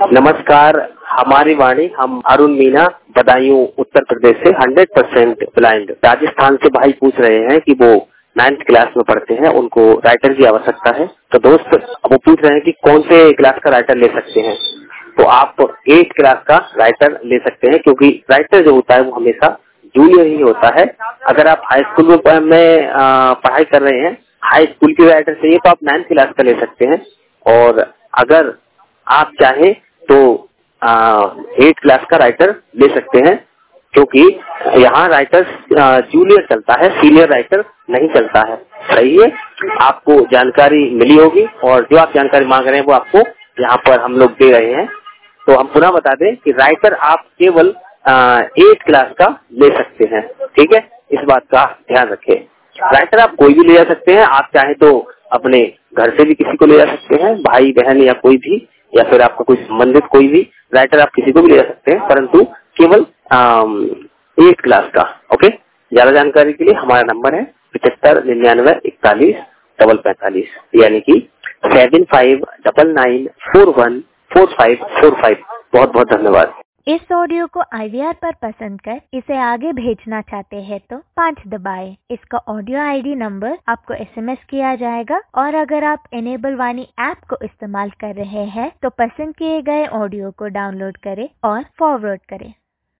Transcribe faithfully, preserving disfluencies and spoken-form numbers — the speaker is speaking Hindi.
नमस्कार, हमारी वाणी। हम अरुण मीना, बदायूं उत्तर प्रदेश से हंड्रेड परसेंट ब्लाइंड। राजस्थान से भाई पूछ रहे हैं कि वो नाइन्थ क्लास में पढ़ते हैं, उनको राइटर की आवश्यकता है। तो दोस्त वो पूछ रहे हैं कि कौन से क्लास का राइटर ले सकते हैं। तो आप एट क्लास का राइटर ले सकते हैं, क्योंकि राइटर जो होता है वो हमेशा जूनियर ही होता है। अगर आप हाई स्कूल में पढ़ाई कर रहे हैं, हाई स्कूल की राइटर चाहिए तो आप नाइन्थ क्लास का ले सकते हैं। और अगर आप चाहें तो एट क्लास का राइटर ले सकते हैं, क्योंकि यहाँ राइटर जूनियर चलता है, सीनियर राइटर नहीं चलता है। सही है, आपको जानकारी मिली होगी और जो आप जानकारी मांग रहे हैं वो आपको यहाँ पर हम लोग दे रहे हैं। तो हम पुनः बता दें कि राइटर आप केवल एट क्लास का ले सकते हैं। ठीक है, इस बात का ध्यान रखें। राइटर आप कोई भी ले जा सकते हैं। आप चाहे तो अपने घर से भी किसी को ले जा सकते हैं, भाई बहन या कोई भी, या फिर आपको कोई संबंधित कोई भी राइटर आप किसी को भी ले जा सकते हैं, परंतु केवल एट क्लास का। ओके, ज्यादा जानकारी के लिए हमारा नंबर है पचहत्तर निन्यानवे इकतालीस डबल पैंतालीस, यानी कि seven five double nine four one four five four five. बहुत बहुत धन्यवाद। इस ऑडियो को आई वी आर पर पसंद कर इसे आगे भेजना चाहते हैं तो पाँच दबाएं। इसका ऑडियो आई डी नंबर आपको एस एम एस किया जाएगा। और अगर आप इनेबल वाणी ऐप को इस्तेमाल कर रहे हैं तो पसंद किए गए ऑडियो को डाउनलोड करें और फॉरवर्ड करें।